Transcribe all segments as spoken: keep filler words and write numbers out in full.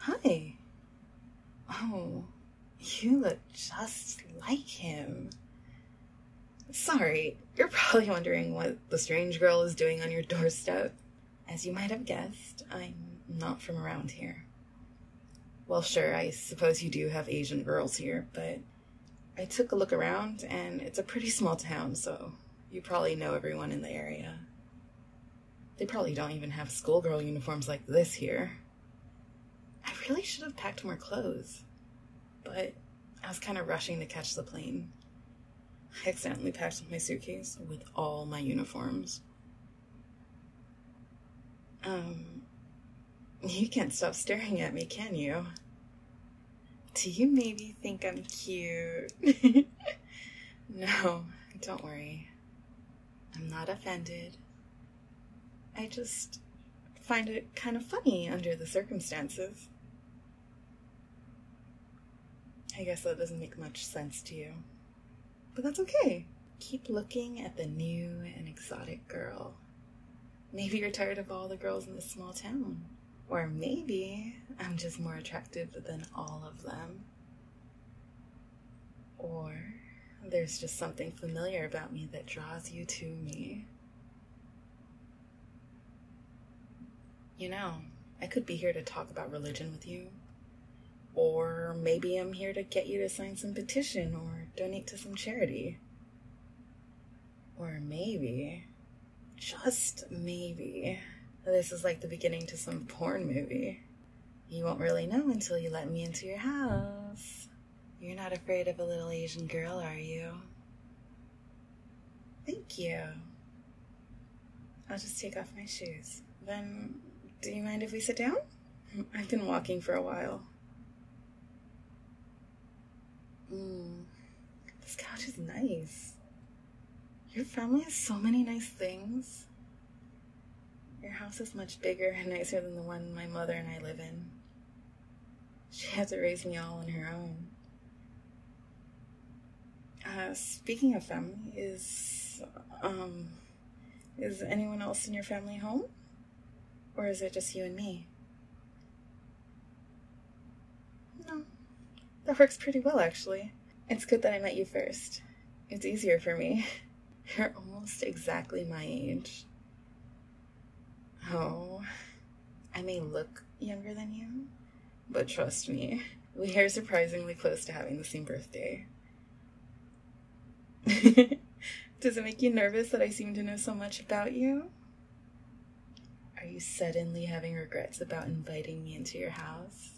Hi. Oh, you look just like him. Sorry, you're probably wondering what the strange girl is doing on your doorstep. As you might have guessed, I'm not from around here. Well, sure, I suppose you do have Asian girls here, but I took a look around and it's a pretty small town, so you probably know everyone in the area. They probably don't even have schoolgirl uniforms like this here. I really should have packed more clothes, but I was kind of rushing to catch the plane. I accidentally packed my suitcase with all my uniforms. Um, you can't stop staring at me, can you? Do you maybe think I'm cute? No, don't worry. I'm not offended. I just find it kind of funny under the circumstances. I guess that doesn't make much sense to you. But that's okay. Keep looking at the new and exotic girl. Maybe you're tired of all the girls in this small town. Or maybe I'm just more attractive than all of them. Or there's just something familiar about me that draws you to me. You know, I could be here to talk about religion with you. Or maybe I'm here to get you to sign some petition or donate to some charity. Or maybe, just maybe, this is like the beginning to some porn movie. You won't really know until you let me into your house. You're not afraid of a little Asian girl, are you? Thank you. I'll just take off my shoes. Then, do you mind if we sit down? I've been walking for a while. Mm, this couch is nice. Your family has so many nice things. Your house is much bigger and nicer than the one my mother and I live in. She had to raise me all on her own. Uh, speaking of family, is, um, is anyone else in your family home? Or is it just you and me? No. That works pretty well, actually. It's good that I met you first. It's easier for me. You're almost exactly my age. Oh, I may look younger than you, but trust me, we are surprisingly close to having the same birthday. Does it make you nervous that I seem to know so much about you? Are you suddenly having regrets about inviting me into your house?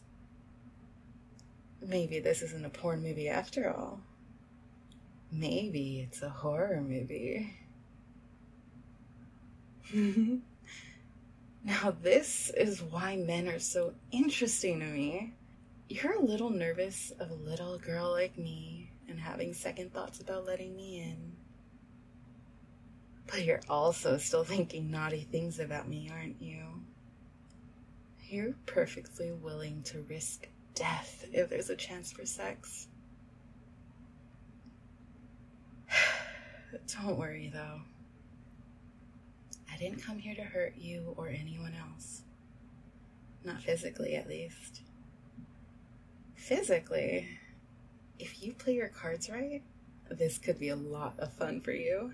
Maybe this isn't a porn movie after all. Maybe it's a horror movie. Now this is why men are so interesting to me. You're a little nervous of a little girl like me and having second thoughts about letting me in. But you're also still thinking naughty things about me, aren't you? You're perfectly willing to risk death if there's a chance for sex. Don't worry, though. I didn't come here to hurt you or anyone else. Not physically, at least. Physically, if you play your cards right, this could be a lot of fun for you.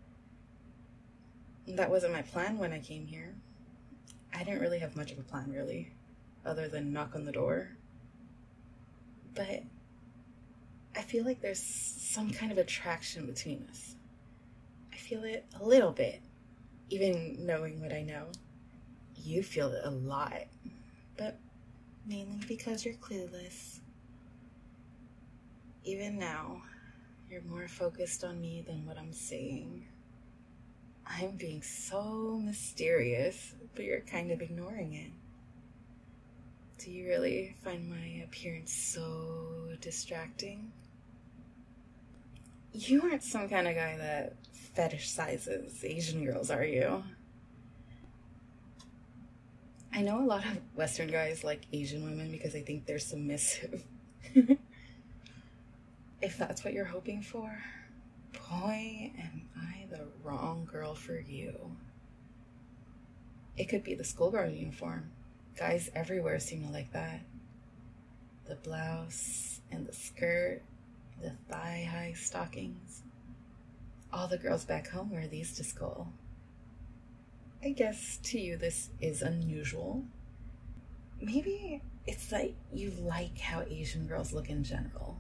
That wasn't my plan when I came here. I didn't really have much of a plan, really, other than knock on the door. But I feel like there's some kind of attraction between us. I feel it a little bit, even knowing what I know. You feel it a lot, but mainly because you're clueless. Even now, you're more focused on me than what I'm saying. I'm being so mysterious, but you're kind of ignoring it. Do you really find my appearance so distracting? You aren't some kind of guy that fetishizes Asian girls, are you? I know a lot of Western guys like Asian women because they think they're submissive. If that's what you're hoping for, boy, am I the wrong girl for you. It could be the schoolgirl uniform. Guys everywhere seem to like that. The blouse and the skirt, the thigh-high stockings. All the girls back home wear these to school. I guess to you this is unusual. Maybe it's that you like how Asian girls look in general.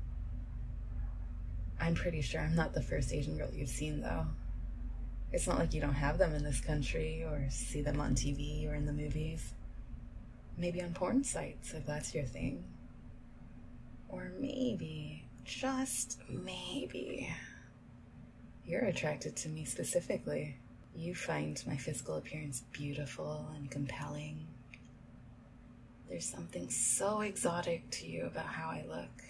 I'm pretty sure I'm not the first Asian girl you've seen, though. It's not like you don't have them in this country, or see them on T V or in the movies. Maybe on porn sites, if that's your thing. Or maybe, just maybe, you're attracted to me specifically. You find my physical appearance beautiful and compelling. There's something so exotic to you about how I look.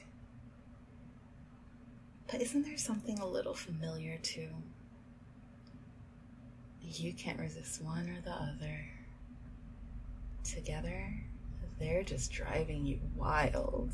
But isn't there something a little familiar too? You can't resist one or the other. Together, they're just driving you wild.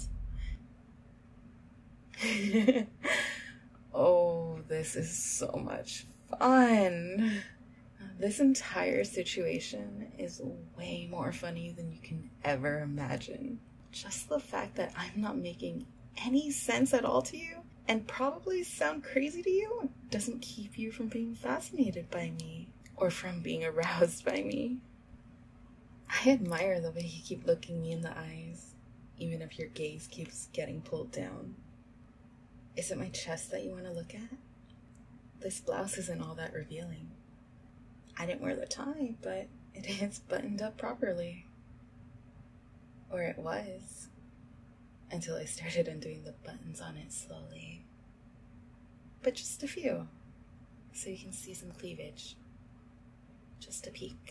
Oh, this is so much fun. This entire situation is way more funny than you can ever imagine. Just the fact that I'm not making any sense at all to you, and probably sound crazy to you, doesn't keep you from being fascinated by me, or from being aroused by me. I admire the way you keep looking me in the eyes, even if your gaze keeps getting pulled down. Is it my chest that you want to look at? This blouse isn't all that revealing. I didn't wear the tie, but it is buttoned up properly. Or it was, until I started undoing the buttons on it slowly. But just a few, so you can see some cleavage. Just a peek.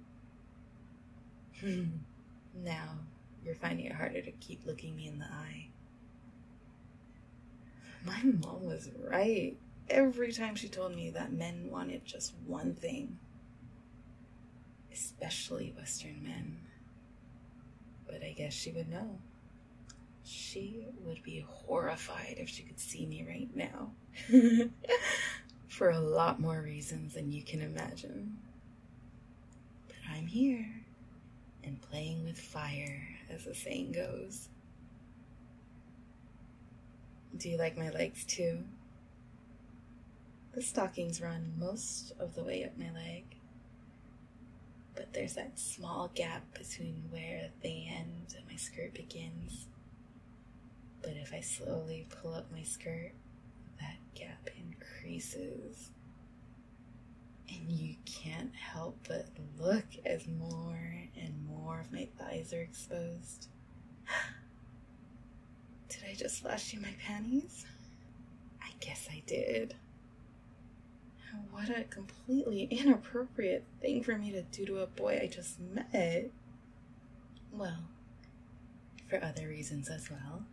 Now, you're finding it harder to keep looking me in the eye. My mom was right every time she told me that men wanted just one thing. Especially Western men. But I guess she would know. She would be horrified if she could see me right now. For a lot more reasons than you can imagine. But I'm here, and playing with fire, as the saying goes. Do you like my legs too? The stockings run most of the way up my leg. But there's that small gap between where they end and my skirt begins. But if I slowly pull up my skirt, that gap increases. And you can't help but look as more and more of my thighs are exposed. Did I just flash you my panties? I guess I did. What a completely inappropriate thing for me to do to a boy I just met. Well, for other reasons as well.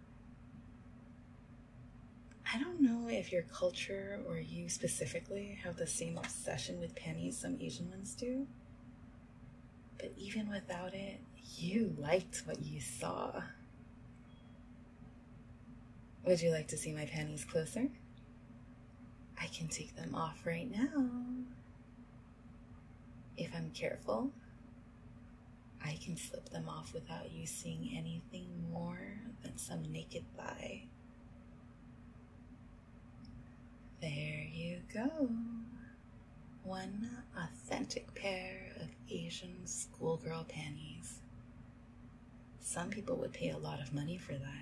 I don't know if your culture or you specifically have the same obsession with panties some Asian ones do. But even without it, you liked what you saw. Would you like to see my panties closer? I can take them off right now. If I'm careful, I can slip them off without you seeing anything more than some naked thigh. There you go. One authentic pair of Asian schoolgirl panties. Some people would pay a lot of money for that.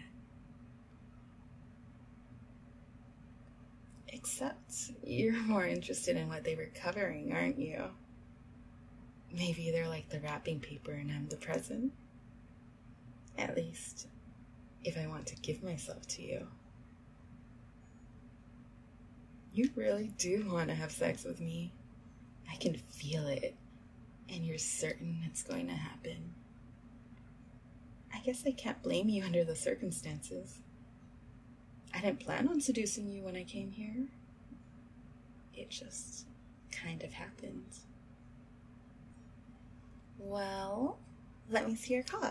Except you're more interested in what they were covering, aren't you? Maybe they're like the wrapping paper and I'm the present. At least, if I want to give myself to you. You really do want to have sex with me. I can feel it, and you're certain it's going to happen. I guess I can't blame you under the circumstances. I didn't plan on seducing you when I came here. It just kind of happened. Well, let me see your cock.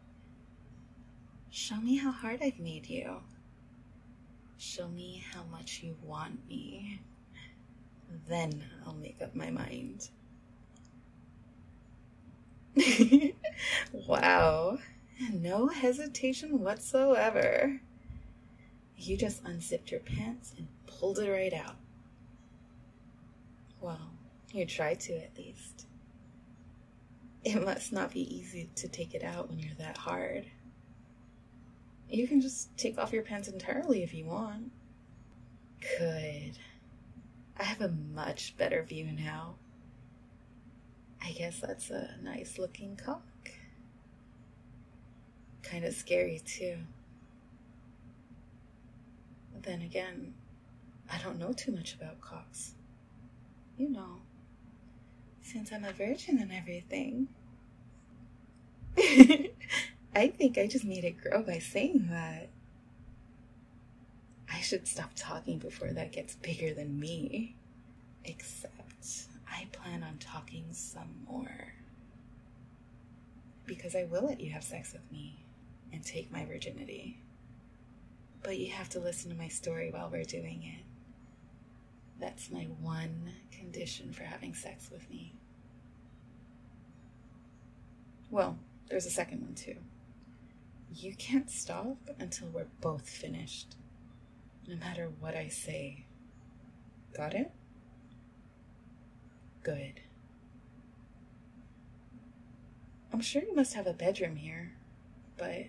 Show me how hard I've made you. Show me how much you want me. Then I'll make up my mind. Wow, No hesitation whatsoever. You just unzipped your pants and pulled it right out. Well, you tried to at least. It must not be easy to take it out when you're that hard. You can just take off your pants entirely if you want. Good. I have a much better view now. I guess that's a nice looking cock. Kind of scary too. Then again, I don't know too much about cocks. You know, since I'm a virgin and everything. I think I just made it grow by saying that. I should stop talking before that gets bigger than me. Except, I plan on talking some more. Because I will let you have sex with me and take my virginity. But you have to listen to my story while we're doing it. That's my one condition for having sex with me. Well, there's a second one too. You can't stop until we're both finished. No matter what I say. Got it? Good. I'm sure you must have a bedroom here, but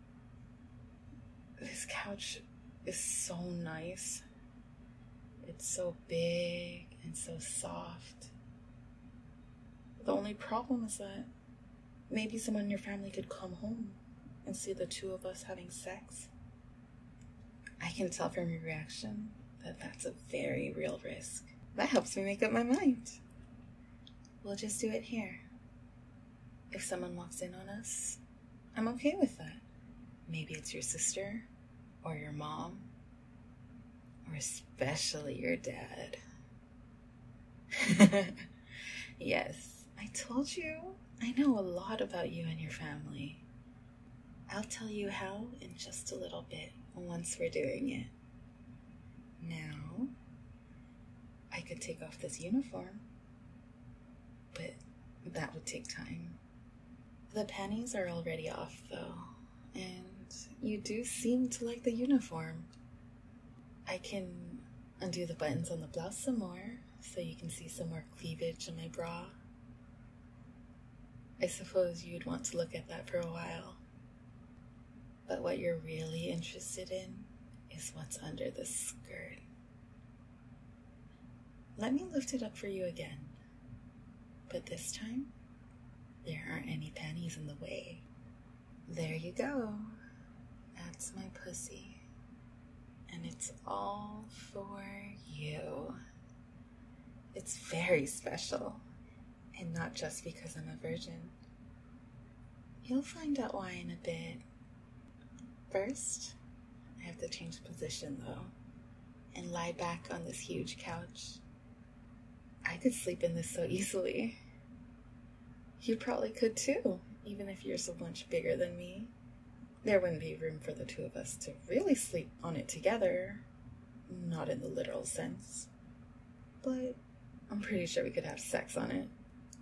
this couch is so nice. It's so big and so soft. The only problem is that maybe someone in your family could come home and see the two of us having sex. I can tell from your reaction that that's a very real risk. That helps me make up my mind. We'll just do it here. If someone walks in on us, I'm okay with that. Maybe it's your sister, or your mom, or especially your dad. Yes, I told you I know a lot about you and your family. I'll tell you how in just a little bit once we're doing it. Now, I could take off this uniform, but that would take time. The panties are already off though, and you do seem to like the uniform. I can undo the buttons on the blouse some more, so you can see some more cleavage in my bra. I suppose you'd want to look at that for a while. But what you're really interested in is what's under the skirt. Let me lift it up for you again. But this time, there aren't any panties in the way. There you go. That's my pussy. And it's all for you. It's very special. And not just because I'm a virgin. You'll find out why in a bit. First, I have to change position though, and lie back on this huge couch. I could sleep in this so easily. You probably could too, even if you're so much bigger than me. There wouldn't be room for the two of us to really sleep on it together. Not in the literal sense. But I'm pretty sure we could have sex on it.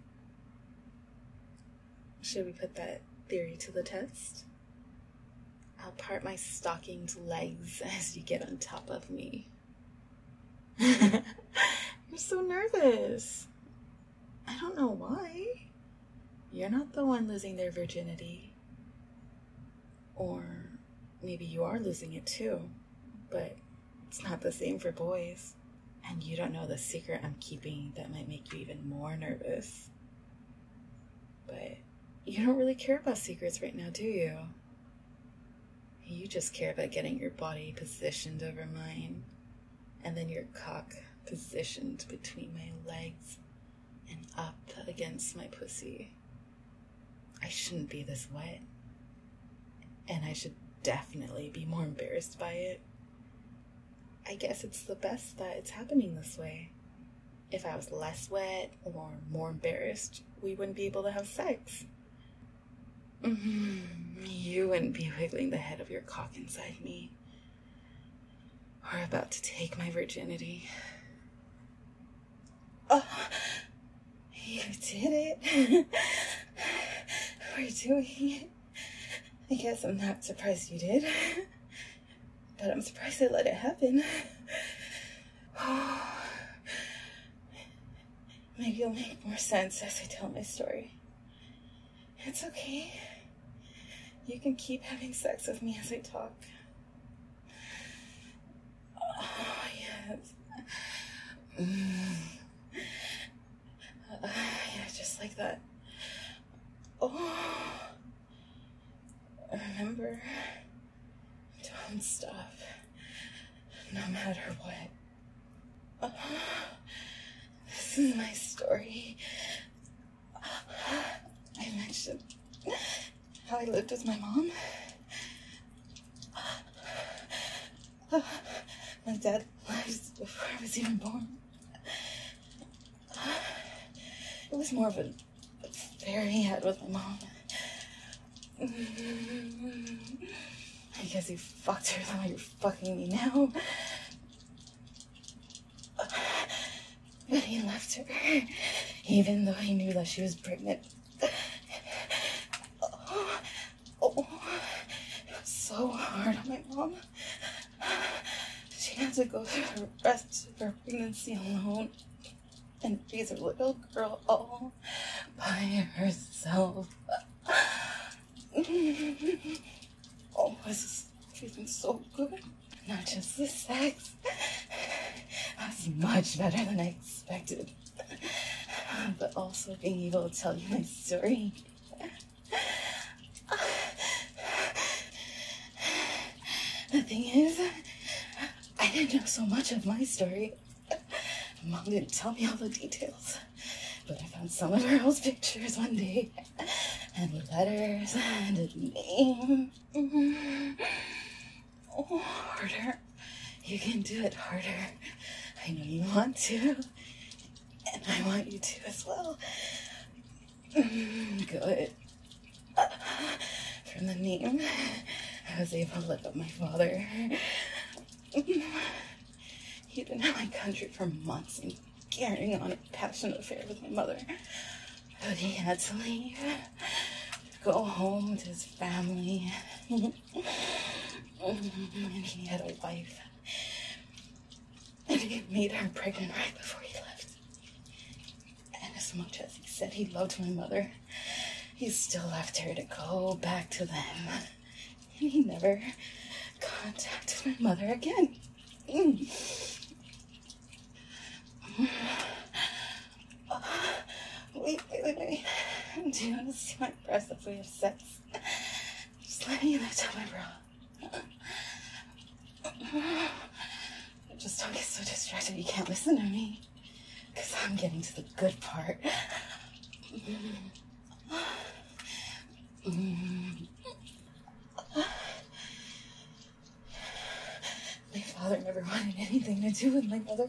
Should we put that theory to the test? I'll part my stockinged legs as you get on top of me. You're so nervous. I don't know why. You're not the one losing their virginity. Or maybe you are losing it too, but it's not the same for boys. And you don't know the secret I'm keeping that might make you even more nervous. But you don't really care about secrets right now, do you? You just care about getting your body positioned over mine, and then your cock positioned between my legs and up against my pussy. I shouldn't be this wet, and I should definitely be more embarrassed by it. I guess it's the best that it's happening this way. If I was less wet or more embarrassed, we wouldn't be able to have sex. Mm-hmm. You wouldn't be wiggling the head of your cock inside me, or about to take my virginity. Oh, you did it. We're doing it. I guess I'm not surprised you did. But I'm surprised I let it happen. Maybe it'll make more sense as I tell my story. It's okay. You can keep having sex with me as I talk. Oh, yes. Mm. Uh, yeah, just like that. Oh. Remember, don't stop. No matter what. Uh, this is my story. I mentioned how I lived with my mom. My dad left before I was even born. It was more of an affair he had with my mom. I guess he fucked her the way you're fucking me now. But he left her, even though he knew that she was pregnant. Oh, oh, it was so hard on my mom. She had to go through the rest of her pregnancy alone and raise her little girl all by herself. Oh, this is feeling so good. Not just the sex. That's much better than I expected. But also being able to tell you my story. The thing is, I didn't know so much of my story. Mom didn't tell me all the details. But I found some of her old pictures one day. And letters and a name. Oh, harder. You can do it harder. I know you want to. And I want you to as well. Good. From the name, I was able to look up my father. He'd been in my country for months and carrying on a passionate affair with my mother. But he had to leave. Go home to his family. And he had a wife. And he made her pregnant right before he left. And as much as he said he loved my mother, he still left her to go back to them. And he never contacted my mother again. Wait, wait, wait, wait. Do you want to see my breasts as we have sex? Just let me lift up my bra. Just don't get so distracted you can't listen to me. Because I'm getting to the good part. My father never wanted anything to do with my mother.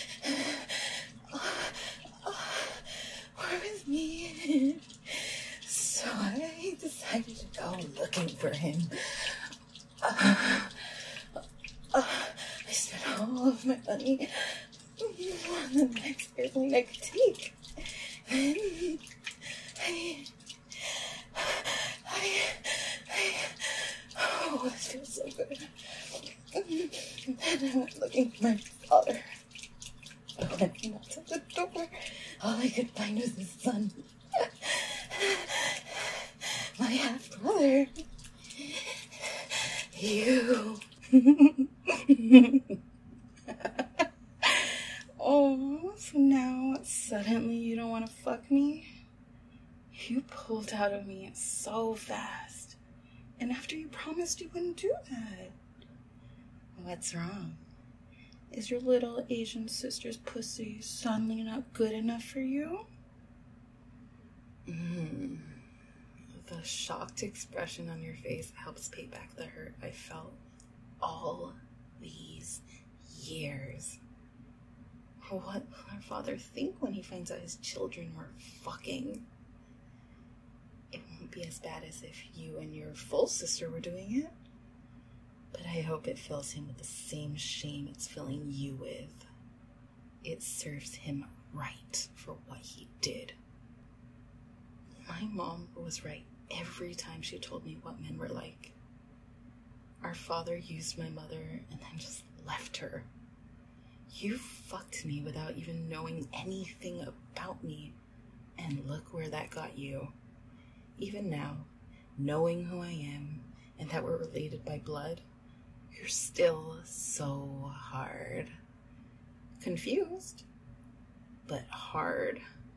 Or with me. So I decided to go looking for him. Uh, uh, I spent all of my money on the next airplane I could take. And I, I, I, oh, this feels so good. And then I went looking for my father. But when he knocked at the door, all I could find was his son. My half-brother. You. Oh, so now suddenly you don't want to fuck me? You pulled out of me so fast. And after you promised you wouldn't do that. What's wrong? Is your little Asian sister's pussy suddenly not good enough for you? Mm. The shocked expression on your face helps pay back the hurt I felt all these years. What will our father think when he finds out his children were fucking? It won't be as bad as if you and your full sister were doing it. But I hope it fills him with the same shame it's filling you with. It serves him right for what he did. My mom was right every time she told me what men were like. Our father used my mother and then just left her. You fucked me without even knowing anything about me. And look where that got you. Even now, knowing who I am and that we're related by blood, you're still so hard. Confused, but hard.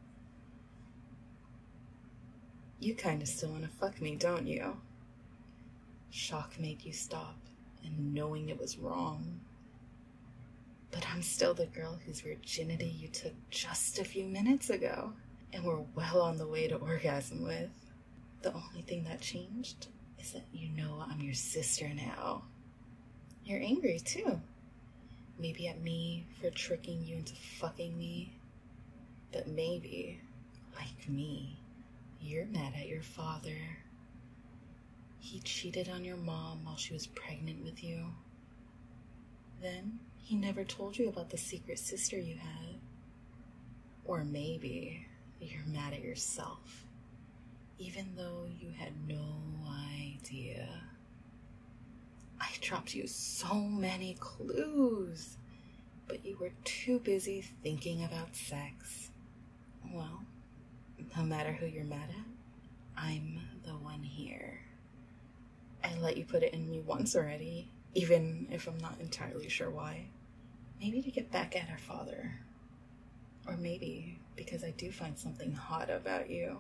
You kinda still wanna fuck me, don't you? Shock made you stop, and knowing it was wrong. But I'm still the girl whose virginity you took just a few minutes ago, and we're well on the way to orgasm with. The only thing that changed is that you know I'm your sister now. You're angry too. Maybe at me for tricking you into fucking me. But maybe, like me, you're mad at your father. He cheated on your mom while she was pregnant with you. Then he never told you about the secret sister you had. Or maybe you're mad at yourself, even though you had no idea. I dropped you so many clues, but you were too busy thinking about sex. Well, no matter who you're mad at, I'm the one here. I let you put it in me once already, even if I'm not entirely sure why. Maybe to get back at our father. Or maybe because I do find something hot about you.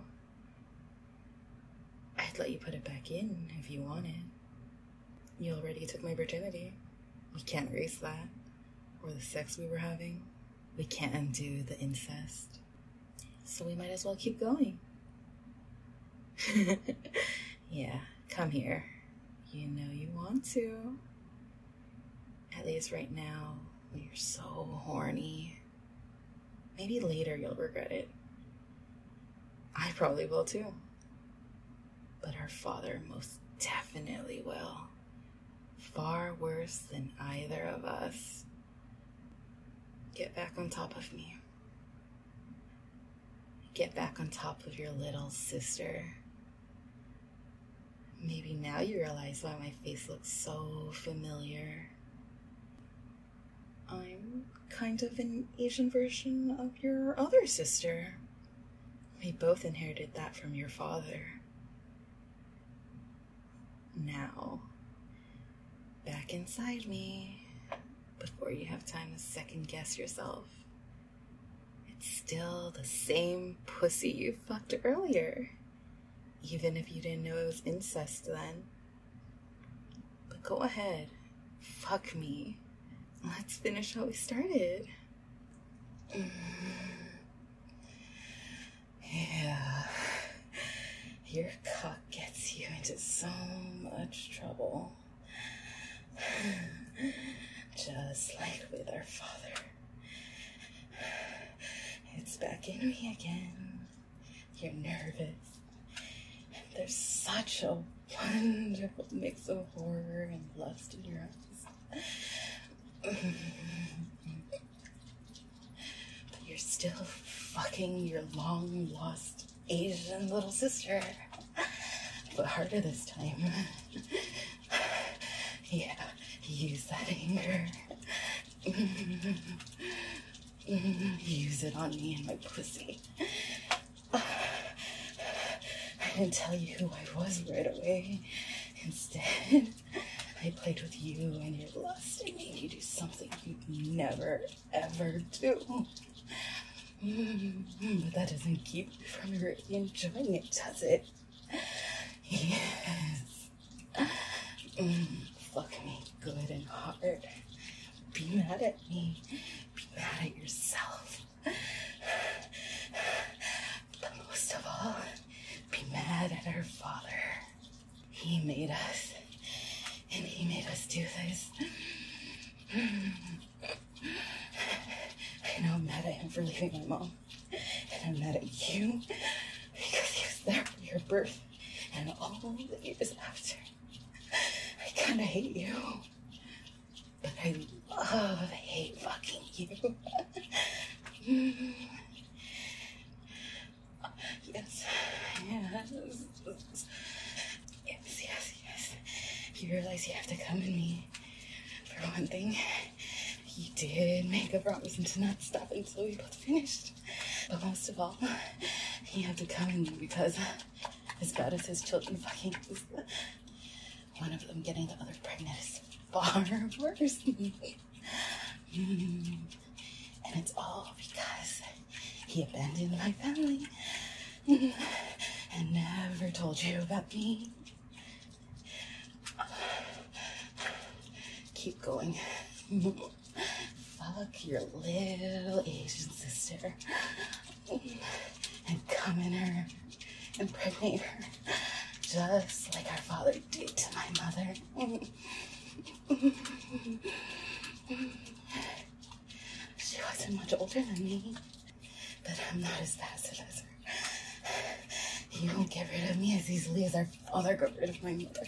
I'd let you put it back in if you wanted. You already took my virginity. We can't erase that. Or the sex we were having. We can't undo the incest. So we might as well keep going. Yeah, come here. You know you want to. At least right now, you're so horny. Maybe later you'll regret it. I probably will too. But our father most definitely will. Far worse than either of us. Get back on top of me. Get back on top of your little sister. Maybe now you realize why my face looks so familiar. I'm kind of an Asian version of your other sister. We both inherited that from your father. Now, back inside me, before you have time to second guess yourself. It's still the same pussy you fucked earlier, even if you didn't know it was incest then. But go ahead, fuck me. Let's finish how we started. Yeah, your cock gets you into so much trouble. Just like with our father. It's back in me again. You're nervous. There's such a wonderful mix of horror and lust in your eyes. But you're still fucking your long-lost Asian little sister. But harder this time. Yeah, use that anger. Use it on me and my pussy. I didn't tell you who I was right away. Instead, I played with you and your lust and made you do something you'd never, ever do. But that doesn't keep you from really enjoying it, does it? Yes. Fuck me good and hard. Be mad at me. Be mad at yourself. But most of all, be mad at our father. He made us. And he made us do this. I know I'm mad at him for leaving my mom. And I'm mad at you because he was there for your birth and all the years after. I kinda hate you. But I love hate fucking you. Yes, yes. you realize you have to come in me. For one thing, you did make a promise to not stop until we both finished. But most of all, you have to come in me because as bad as his children fucking is, one of them getting the other pregnant is far worse. Mm. And it's all because he abandoned my family and never told you about me. Keep going. Fuck your little Asian sister and come in her, impregnate her, just like our father did to my mother. She wasn't much older than me, but I'm not as passive as her. He won't get rid of me as easily as our father got rid of my mother.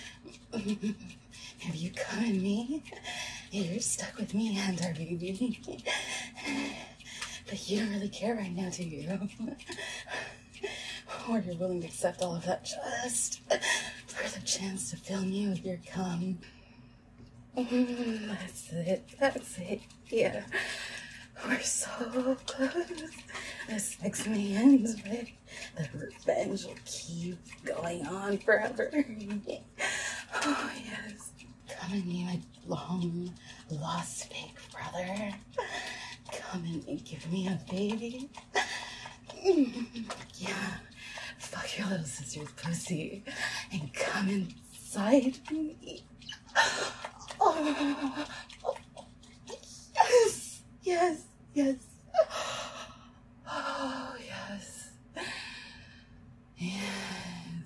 If you come in me, you're stuck with me and our baby. But you don't really care right now, do you? Or you're willing to accept all of that just for the chance to fill me with your cum. That's it, that's it, yeah. We're so close. The sex may end, but the revenge will keep going on forever. Oh, yes. Come and be my long lost fake brother. Come in and give me a baby. Yeah. Fuck your little sister's pussy and come inside me. Oh, oh, yes, yes, yes. Oh, yes. Yes.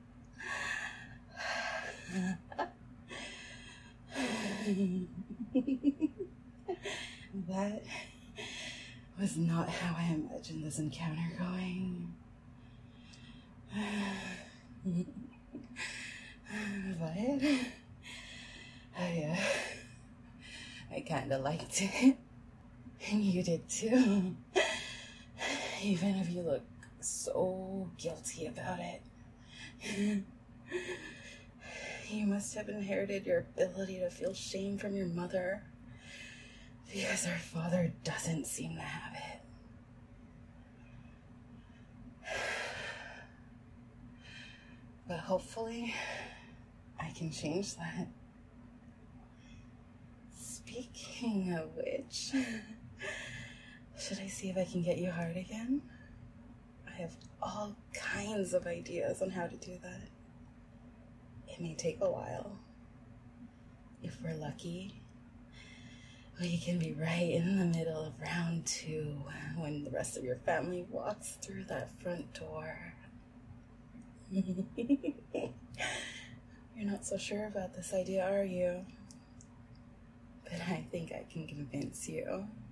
That was not how I imagined this encounter going. But I, uh, I kind of liked it, and you did too, even if you look so guilty about it. You must have inherited your ability to feel shame from your mother, because her father doesn't seem to have it. But hopefully, I can change that. Speaking of which, should I see if I can get you hard again? I have all kinds of ideas on how to do that. It may take a while. If we're lucky, we can be right in the middle of round two when the rest of your family walks through that front door. You're not so sure about this idea, are you? But I think I can convince you.